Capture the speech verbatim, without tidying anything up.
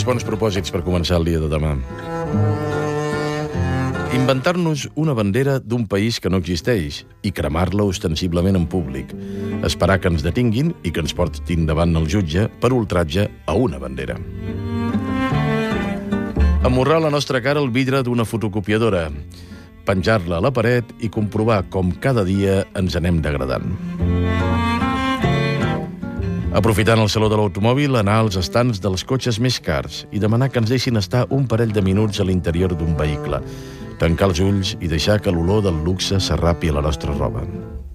bons propòsits per començar el dia de demà. Inventar-nos una bandera d'un país que no existeix i cremar-la ostensiblement en públic. Esperar que ens detinguin i que ens portin davant el jutge per ultratge a una bandera. Amorrar a la nostra cara el vidre d'una fotocopiadora. Penjar-la a la paret i comprovar com cada dia ens anem degradant. Aprofitant el saló de l'automòbil, anar als estants dels cotxes més cars i demanar que ens deixin estar un parell de minuts a l'interior d'un vehicle. Tancar els ulls i deixar que l'olor del luxe s'arrapi a la nostra roba.